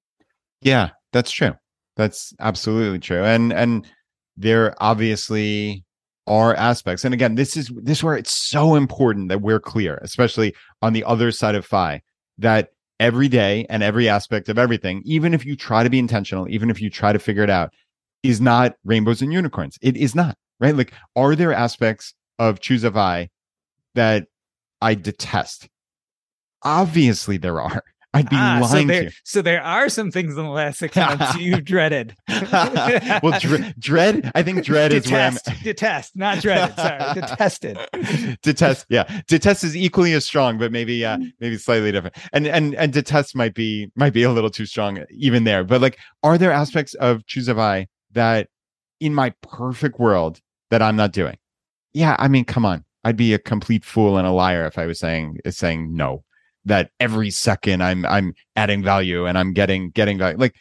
Yeah, that's true. That's absolutely true. And, and, there obviously are aspects. And again, this is this is where it's so important that we're clear, especially on the other side of F I, that every day and every aspect of everything, even if you try to be intentional, even if you try to figure it out, is not rainbows and unicorns. It is not, right? Like, are there aspects of Choose F I that I detest? Obviously there are. I'd be ah, lying so there, to you. So there are some things in the last six months you've dreaded. well, dre- dread, I think dread detest, is where I'm... Detest, not dreaded. Sorry, detested. detest, yeah. Detest is equally as strong, but maybe uh, maybe slightly different. And and and detest might be might be a little too strong even there. But like, are there aspects of Choose F I that in my perfect world that I'm not doing? Yeah, I mean, come on. I'd be a complete fool and a liar if I was saying saying no. That every second I'm I'm adding value and I'm getting getting value. Like,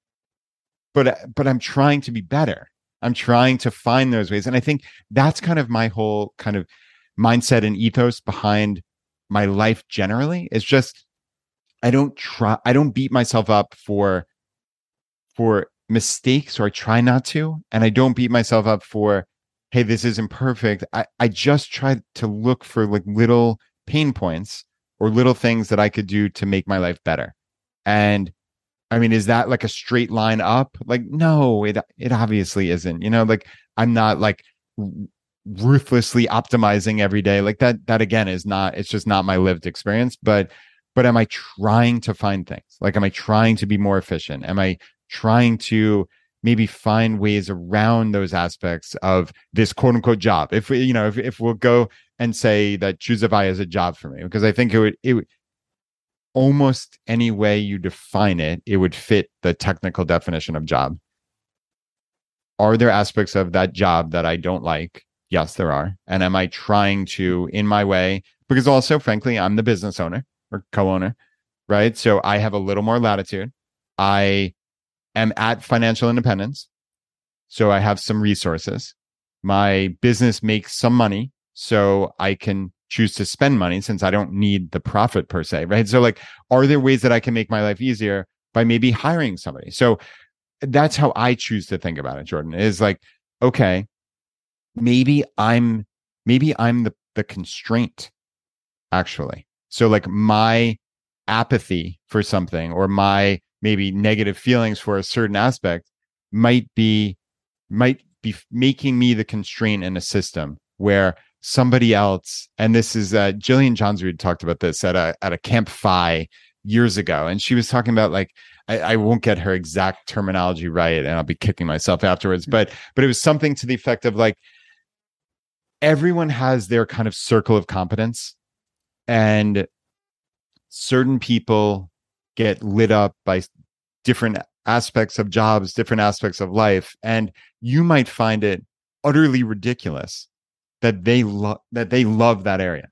but but I'm trying to be better. I'm trying to find those ways, and I think that's kind of my whole kind of mindset and ethos behind my life generally. Is just I don't try. I don't beat myself up for for mistakes, or I try not to, and I don't beat myself up for, hey, this isn't perfect. I I just try to look for like little pain points or little things that I could do to make my life better. And I mean, is that like a straight line up? Like, no, it it obviously isn't. You know, like I'm not like ruthlessly optimizing every day. Like that, that again is not, it's just not my lived experience. But but am I trying to find things? Like, am I trying to be more efficient? Am I trying to maybe find ways around those aspects of this quote unquote job? If we, you know, if if we'll go and say that Choose F I is a job for me, because I think it would, it would, almost any way you define it, it would fit the technical definition of job. Are there aspects of that job that I don't like? Yes, there are. And am I trying to, in my way, because also, frankly, I'm the business owner or co-owner, right? So I have a little more latitude. I am at financial independence. So I have some resources. My business makes some money, so I can choose to spend money since I don't need the profit per se, right? So like, are there ways that I can make my life easier by maybe hiring somebody? So that's how I choose to think about it, Jordan, is like, okay, maybe I'm, maybe I'm the, the constraint actually. So like my apathy for something or my maybe negative feelings for a certain aspect might be, might be making me the constraint in a system where somebody else, and this is uh, Jillian Johnsrud talked about this at a at a Camp Fi years ago, and she was talking about like I, I won't get her exact terminology right, and I'll be kicking myself afterwards, but but it was something to the effect of like everyone has their kind of circle of competence, and certain people get lit up by different aspects of jobs, different aspects of life, and you might find it utterly ridiculous that they love that they love that area,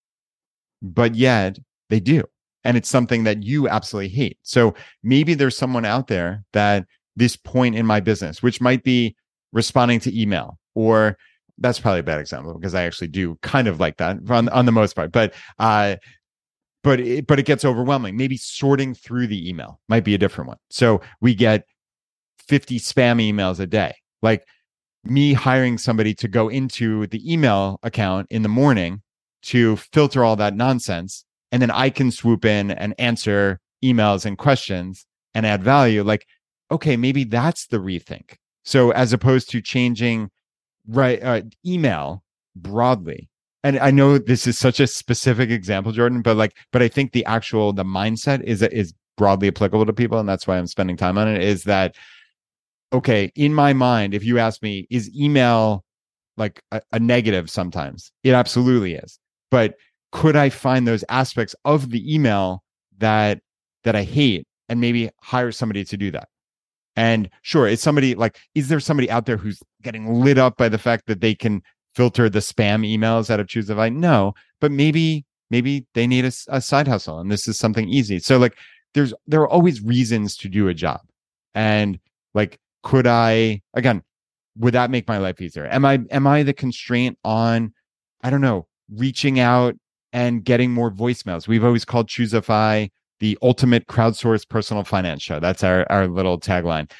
but yet they do, and it's something that you absolutely hate. So maybe there's someone out there that this point in my business, which might be responding to email, or that's probably a bad example because I actually do kind of like that on, on the most part, but uh, but it, but it gets overwhelming. Maybe sorting through the email might be a different one. So we get fifty spam emails a day, like. Me hiring somebody to go into the email account in the morning to filter all that nonsense, and then I can swoop in and answer emails and questions and add value. Like, okay, maybe that's the rethink. So as opposed to changing right uh, email broadly, and I know this is such a specific example, Jordan, but like, but I think the actual the mindset is is broadly applicable to people, and that's why I'm spending time on it. Is that okay, in my mind, if you ask me, is email like a, a negative sometimes? It absolutely is. But could I find those aspects of the email that that I hate and maybe hire somebody to do that? And sure, is somebody like, is there somebody out there who's getting lit up by the fact that they can filter the spam emails out of Choosify? No, but maybe maybe they need a, a side hustle and this is something easy. So like there's there are always reasons to do a job. And like, could I, again, would that make my life easier? Am I, am I the constraint on, I don't know, reaching out and getting more voicemails? We've always called Choosify the ultimate crowdsourced personal finance show. That's our, our little tagline.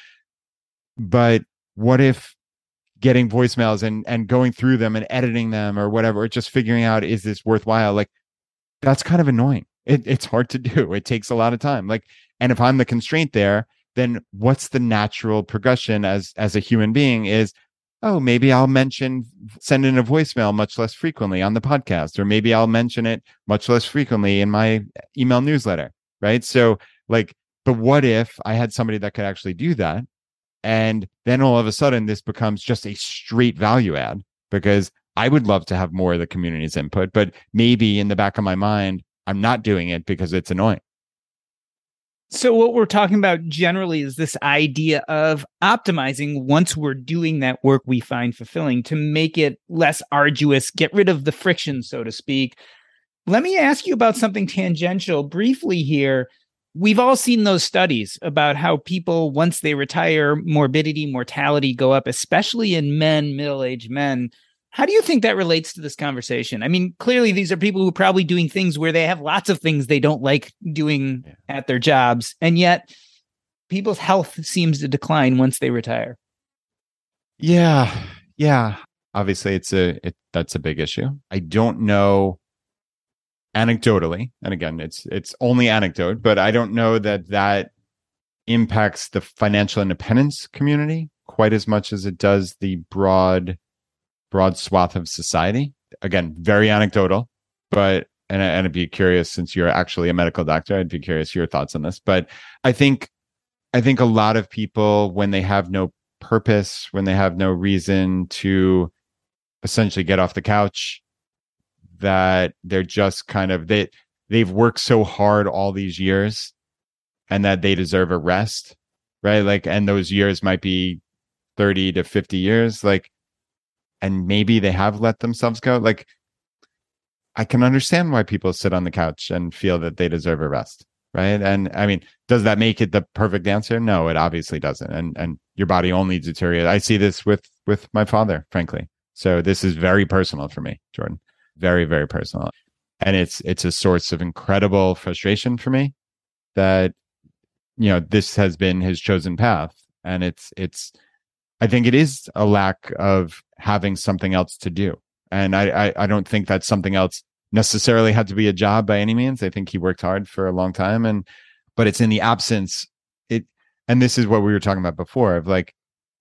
But what if getting voicemails and, and going through them and editing them or whatever, or just figuring out, is this worthwhile? Like, that's kind of annoying. It, it's hard to do. It takes a lot of time. Like, and if I'm the constraint there, then what's the natural progression as as a human being is, oh, maybe I'll mention send in a voicemail much less frequently on the podcast, or maybe I'll mention it much less frequently in my email newsletter, right? So like, but what if I had somebody that could actually do that? And then all of a sudden this becomes just a straight value add, because I would love to have more of the community's input, but maybe in the back of my mind, I'm not doing it because it's annoying. So what we're talking about generally is this idea of optimizing once we're doing that work we find fulfilling to make it less arduous, get rid of the friction, so to speak. Let me ask you about something tangential briefly here. We've all seen those studies about how people, once they retire, morbidity, mortality go up, especially in men, middle-aged men. How do you think that relates to this conversation? I mean, clearly these are people who are probably doing things where they have lots of things they don't like doing yeah. at their jobs. And yet people's health seems to decline once they retire. Yeah. Yeah. Obviously it's a, it, that's a big issue. I don't know anecdotally, and again, it's, it's only anecdote, but I don't know that that impacts the financial independence community quite as much as it does the broad broad swath of society. Again, very anecdotal, but, and, and I'd be curious, since you're actually a medical doctor, I'd be curious your thoughts on this. But I think, I think a lot of people, when they have no purpose, when they have no reason to essentially get off the couch, that they're just kind of, they, they've worked so hard all these years and that they deserve a rest, right? Like, and those years might be thirty to fifty years, like, and maybe they have let themselves go. Like, I can understand why people sit on the couch and feel that they deserve a rest, right? And I mean, does that make it the perfect answer? No, it obviously doesn't. And and your body only deteriorates. I see this with with my father, frankly. So this is very personal for me, Jordan. Very, very personal. And it's it's a source of incredible frustration for me that, you know, this has been his chosen path. And it's it's I think it is a lack of having something else to do. And I, I, I don't think that something else necessarily had to be a job by any means. I think he worked hard for a long time. And but it's in the absence, it and this is what we were talking about before, of like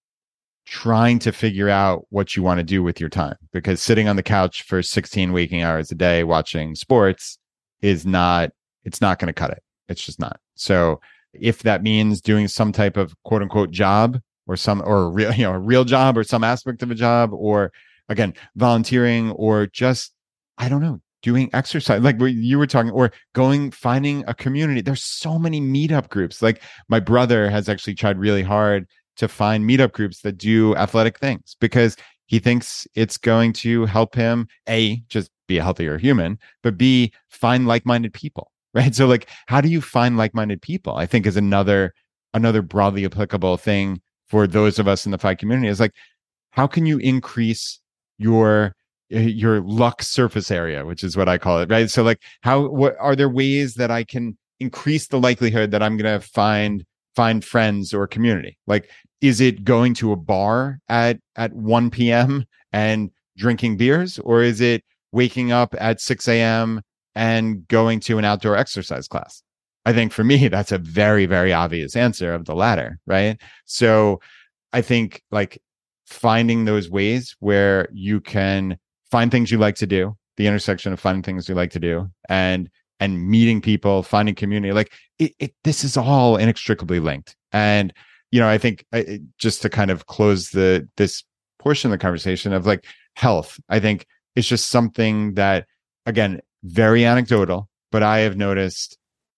trying to figure out what you want to do with your time. Because sitting on the couch for sixteen waking hours a day watching sports is not, it's not going to cut it. It's just not. So if that means doing some type of quote unquote job or some or a real, you know, a real job or some aspect of a job, or again, volunteering, or just, I don't know, doing exercise, like you were talking, or going, finding a community. There's so many meetup groups. Like my brother has actually tried really hard to find meetup groups that do athletic things because he thinks it's going to help him, A, just be a healthier human, but B, find like-minded people, right? So like, how do you find like-minded people? I think is another, another broadly applicable thing for those of us in the F I community is like, how can you increase your your luck surface area, which is what I call it, right? So like, how what are there ways that I can increase the likelihood that I'm going to find find friends or community? Like, is it going to a bar at at one p.m. and drinking beers, or is it waking up at six a.m. and going to an outdoor exercise class? I think for me, that's a very, very obvious answer of the latter, right? So I think like finding those ways where you can find things you like to do, the intersection of finding things you like to do, and and meeting people, finding community, like it, it this is all inextricably linked. And you know, I think I, just to kind of close the this portion of the conversation of like health, I think it's just something that, again, very anecdotal, but I have noticed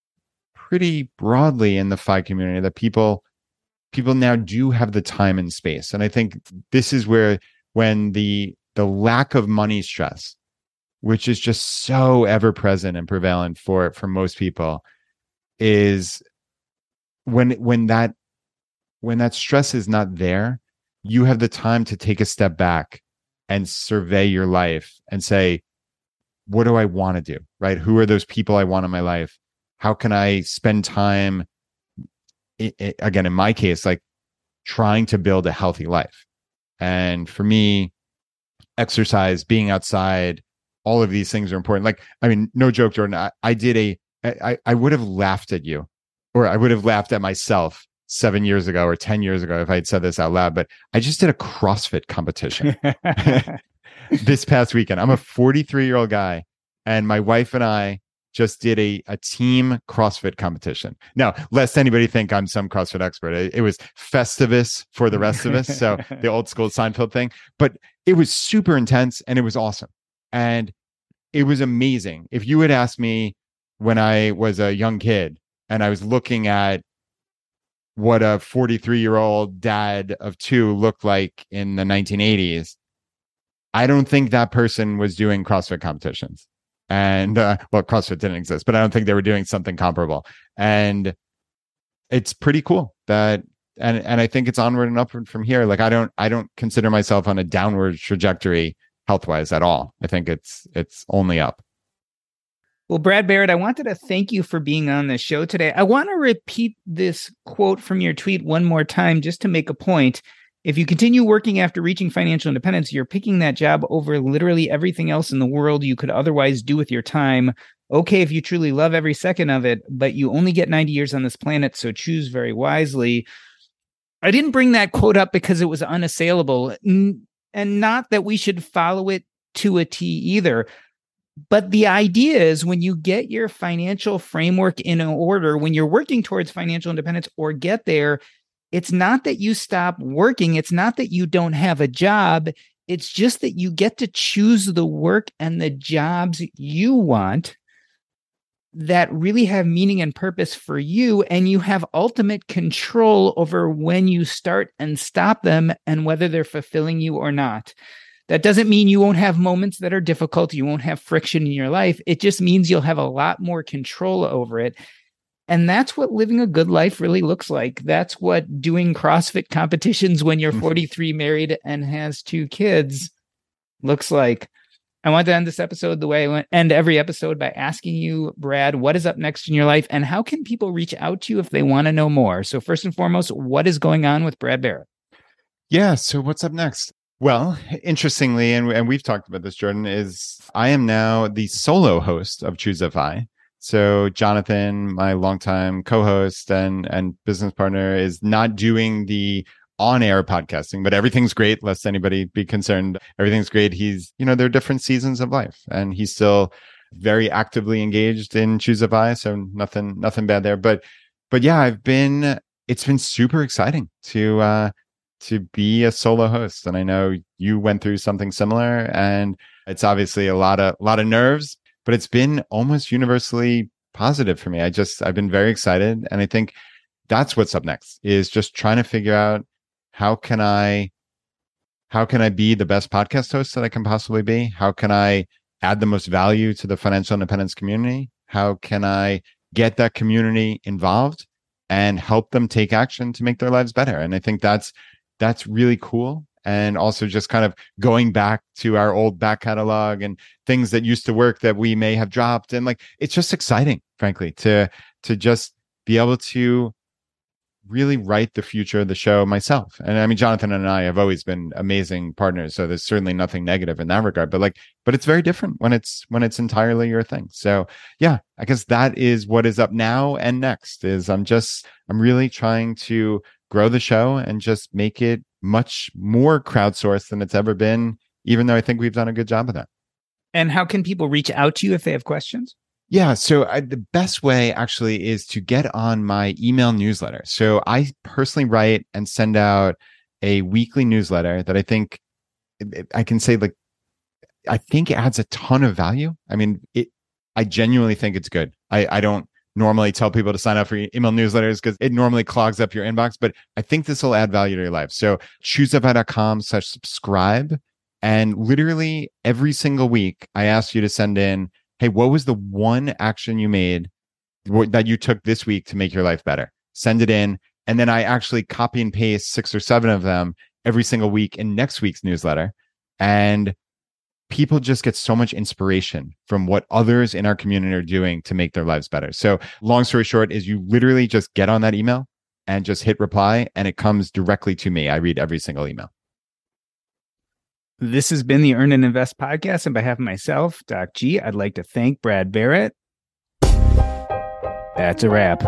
pretty broadly in the F I community that people people now do have the time and space. And I think this is where when the the lack of money stress, which is just so ever present and prevalent for for most people, is when when that when that stress is not there, you have the time to take a step back and survey your life and say, what do I want to do? Right? Who are those people I want in my life? How can I spend time, it, it, again, in my case, like trying to build a healthy life? And for me, exercise, being outside, all of these things are important. Like, I mean, no joke, Jordan, I, I did a, I, I would have laughed at you, or I would have laughed at myself seven years ago or ten years ago if I had said this out loud, but I just did a CrossFit competition this past weekend. I'm a forty-three year old guy, and my wife and I just did a, a team CrossFit competition. Now, lest anybody think I'm some CrossFit expert, it, it was Festivus for the rest of us. So the old school Seinfeld thing, but it was super intense and it was awesome. And it was amazing. If you had asked me when I was a young kid and I was looking at what a forty-three year old dad of two looked like in the nineteen eighties, I don't think that person was doing CrossFit competitions. And uh, well, CrossFit didn't exist, but I don't think they were doing something comparable. And it's pretty cool that, and and I think it's onward and upward from here. Like I don't, I don't consider myself on a downward trajectory health wise at all. I think it's it's only up. Well, Brad Barrett, I wanted to thank you for being on the show today. I want to repeat this quote from your tweet one more time, just to make a point. If you continue working after reaching financial independence, you're picking that job over literally everything else in the world you could otherwise do with your time. Okay, if you truly love every second of it, but you only get ninety years on this planet, so choose very wisely. I didn't bring that quote up because it was unassailable, and not that we should follow it to a T either. But the idea is when you get your financial framework in order, when you're working towards financial independence or get there, it's not that you stop working. It's not that you don't have a job. It's just that you get to choose the work and the jobs you want. that really have meaning and purpose for you, and you have ultimate control over when you start and stop them and whether they're fulfilling you or not. That doesn't mean you won't have moments that are difficult, you won't have friction in your life. It just means you'll have a lot more control over it. And that's what living a good life really looks like. That's what doing CrossFit competitions when you're forty-three, married, and has two kids looks like. I want to end this episode the way I end every episode by asking you, Brad, what is up next in your life and how can people reach out to you if they want to know more? So first and foremost, what is going on with Brad Barrett? Yeah. So what's up next? Well, interestingly, and, and we've talked about this, Jordan, is I am now the solo host of Choose F I. So Jonathan, my longtime co-host and, and business partner, is not doing the on-air podcasting, but everything's great, lest anybody be concerned. Everything's great. He's, you know, there are different seasons of life, and he's still very actively engaged in Choose F I. So nothing, nothing bad there. But, but yeah, I've been, it's been super exciting to, uh, to be a solo host. And I know you went through something similar, and it's obviously a lot of, a lot of nerves, but it's been almost universally positive for me. I just, I've been very excited. And I think that's what's up next, is just trying to figure out how can I, how can I be the best podcast host that I can possibly be? How can I add the most value to the financial independence community? How can I get that community involved and help them take action to make their lives better? And I think that's, that's really cool. And also just kind of going back to our old back catalog and things that used to work that we may have dropped. And like, it's just exciting, frankly, to, to just be able to really write the future of the show myself. And I mean, Jonathan and I have always been amazing partners. So there's certainly nothing negative in that regard, but like, but it's very different when it's, when it's entirely your thing. So yeah, I guess that is what is up now and next is I'm just, I'm really trying to grow the show and just make it much more crowdsourced than it's ever been, even though I think we've done a good job of that. And how can people reach out to you if they have questions? Yeah. So I, the best way actually is to get on my email newsletter. So I personally write and send out a weekly newsletter that I think I can say, like, I think adds a ton of value. I mean, it, I genuinely think it's good. I, I don't normally tell people to sign up for email newsletters because it normally clogs up your inbox, but I think this will add value to your life. So choose f i dot com slash subscribe. And literally every single week, I ask you to send in, hey, what was the one action you made that you took this week to make your life better? Send it in. And then I actually copy and paste six or seven of them every single week in next week's newsletter. And people just get so much inspiration from what others in our community are doing to make their lives better. So long story short is you literally just get on that email and just hit reply, and it comes directly to me. I read every single email. This has been the Earn and Invest podcast. On behalf of myself, Doc G, I'd like to thank Brad Barrett. That's a wrap.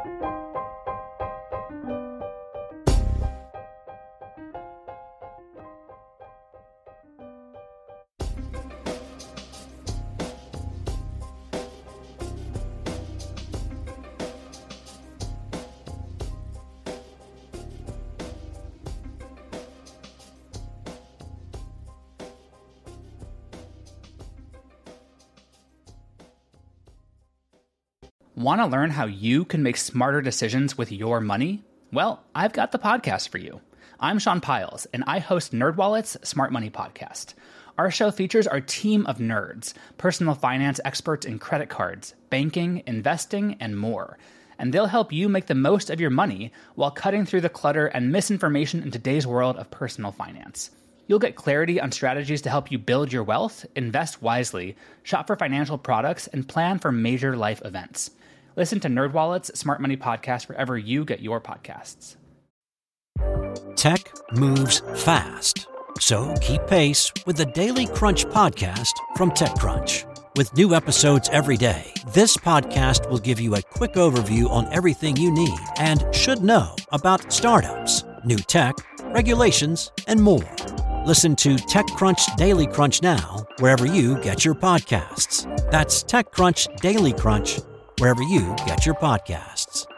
Want to learn how you can make smarter decisions with your money? Well, I've got the podcast for you. I'm Sean Piles, and I host NerdWallet's Smart Money Podcast. Our show features our team of nerds, personal finance experts in credit cards, banking, investing, and more. And they'll help you make the most of your money while cutting through the clutter and misinformation in today's world of personal finance. You'll get clarity on strategies to help you build your wealth, invest wisely, shop for financial products, and plan for major life events. Listen to NerdWallet's Smart Money Podcast wherever you get your podcasts. Tech moves fast, so keep pace with the Daily Crunch podcast from TechCrunch. With new episodes every day, this podcast will give you a quick overview on everything you need and should know about startups, new tech, regulations, and more. Listen to TechCrunch Daily Crunch now, wherever you get your podcasts. That's TechCrunch Daily Crunch, wherever you get your podcasts.